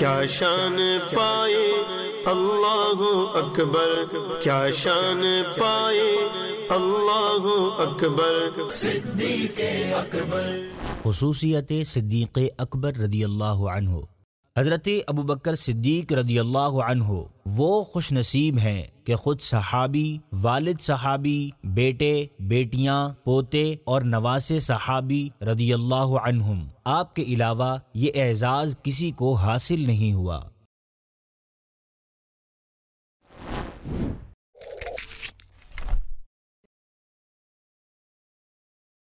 क्या शान पाए, अल्लाहु अकबर, क्या शान पाए, अल्लाहु अकबर। सिद्दीक़ अकबर। खुसूसियत सिद्दीक़ अकबर रदियल्लाहु अन्हु। हज़रत अबू बकर सिद्दीक़ रदियल्लाहु अन्हु वो खुश नसीब हैं कि ख़ुद सहाबी, वालिद सहाबी, बेटे, बेटियां, पोते और नवासे सहाबी रदियल्लाहु अन्हुम, आपके अलावा ये एजाज़ किसी को हासिल नहीं हुआ।